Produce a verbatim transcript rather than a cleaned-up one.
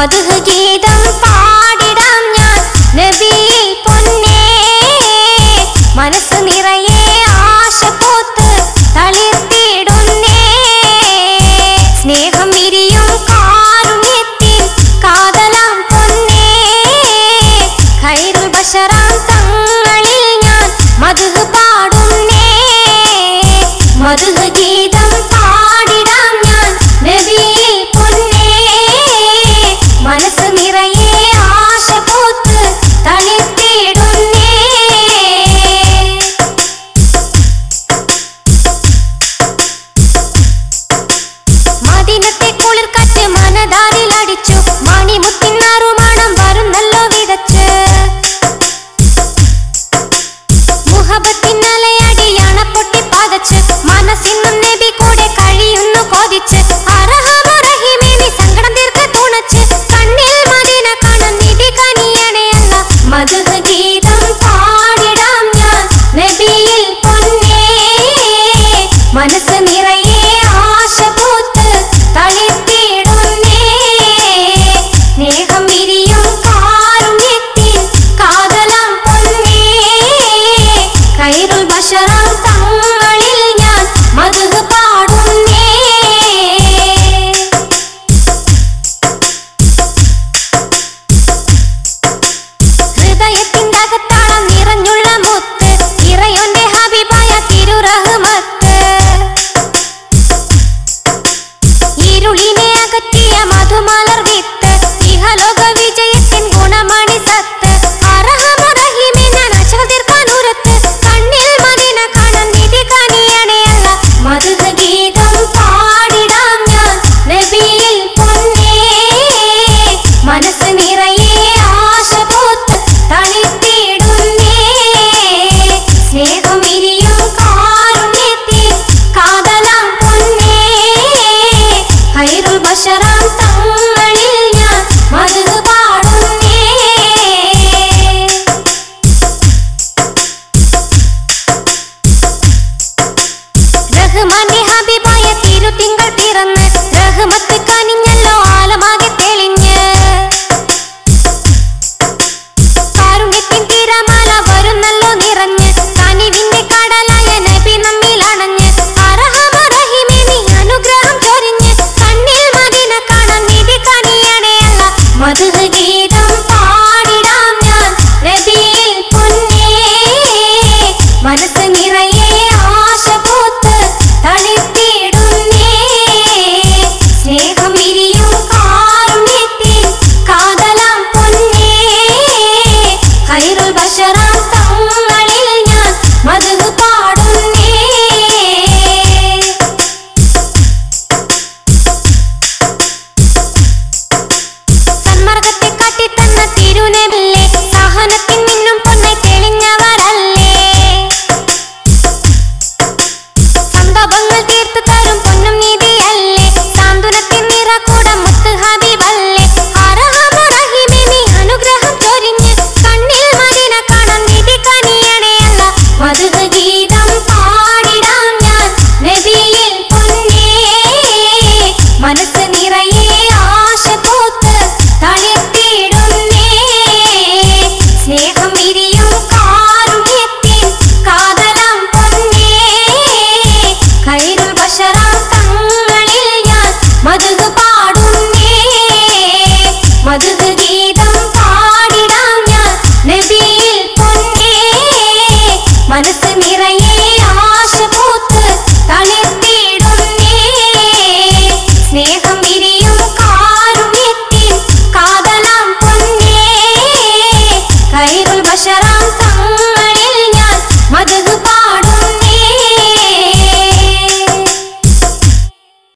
മധുഹ് ഗീതം പാടിടാം ഞാൻ നബിയിൽ പൊന്നേ. മനസ്സ് നിറയെ ആശ പൂത്ത് തളിർത്തിടുന്നേ. സ്നേഹം വിരിയും കാരുണ്യത്തിൽ കാതലാം പൊന്നേ. ഖൈറുൽ ബശറാം തങ്ങളിൽ ഞാൻ മധുഹ് പാടുന്നേ. മധുഹ് ഗീതം പാടിടാം ഞാൻ നബിയിൽ പൊന്നേ. മനസ്സ് നിറയെ ആശ പൂത്ത് തളിർത്തിടുന്നേ. മദീനത്തെ കുളിർക്കാറ്റ് മനതാരിലടിച്ചു. മണിമുത്തിൻ നറുമണം വരുന്നല്ലോ വിതച്ച്. മുഹബത്തിൻ അലയടി അണപ്പൊട്ടി പതച്ച്. മനസ്സിന്നും നബി കൂടെ കഴിയുന്നു കൊതിച്ച്. അർഹമറഹീമേ നീ സങ്കടം തീർക്ക് തുണച്ച്. കണ്ണിൽ മദീന കാണാൻ നിധി കനിയണേ അല്ലാ. മധുഹ് ഗീതം പാടിടാം ഞാൻ നബിയിൽ പൊന്നേ. മനസ്സ് നിറയെ ആശ പൂത്ത് തളിർത്തിടുന്നേ. സ്നേഹം വിരിയും കാരുണ്യത്തിൽ കാതലാം പൊന്നേ. ഖൈറുൽ ബശറാം തങ്ങളിൽ ഞാൻ മധുഹ് പാടുന്നേ. ഹൃദയത്തിൻ്റെ അകത്താളം നിറഞ്ഞുള്ള മുത്ത്. ഇറയോന്റെ ഹബീബായ തിരുറഹ്മത്ത്. ഇരുളിനെ അകറ്റിയ മധുമലർ വിത്ത്. ഇഹലോക വിജയത്തിൻ ഗുണമണി സത്ത്. അർഹമറഹീമേ ഞാൻ ആശകൾ തീർക്കാൻ ഉരത്ത്. കണ്ണിൽ മദീന കാണാൻ നിധി കനിയണേ അല്ലാ. മധുഹ് ഗീതം പാടിടാം ഞാൻ നബിയിൽ പൊന്നേ. മനസ്സ് നിറയെ ആശ പൂത്ത് തളിർത്തിടുന്നേ. സ്നേഹം വിരിയും കാരുണ്യത്തിൽ കാതലാം പൊന്നേ. ഖൈറുൽ ബശറാം തങ്ങളിൽ ഞാൻ മധുഹ് പാടുന്നേ. റഹ്മാന്റെ ഹബീബായ തിരുത്തിങ്കൾ പിറന്ന്. റഹ്മത്ത് കനിഞ്ഞല്ലോ ആലമാകെ തെളിഞ്ഞ്. കാരുണ്യത്തിൻ തിരമാല വരുന്നല്ലോ നിറഞ്ഞ്. കനിവിന്റെ കടലായ നബി നമ്മിൽ അണഞ്ഞ്. അർഹമറഹീമേ നീ അനുഗ്രഹം ചൊരിഞ്ഞ്. കണ്ണിൽ മദീന കാണാൻ നിധി കനിയണേ അല്ലാ. മധുഹ് ഗീതം പാടിടാം ഞാൻ നബിയിൽ പൊന്നേ. മനസ്സ് നിറയെ ആശ പൂത്ത് തളിർത്തിടുന്നേ. സ്നേഹം വിരിയും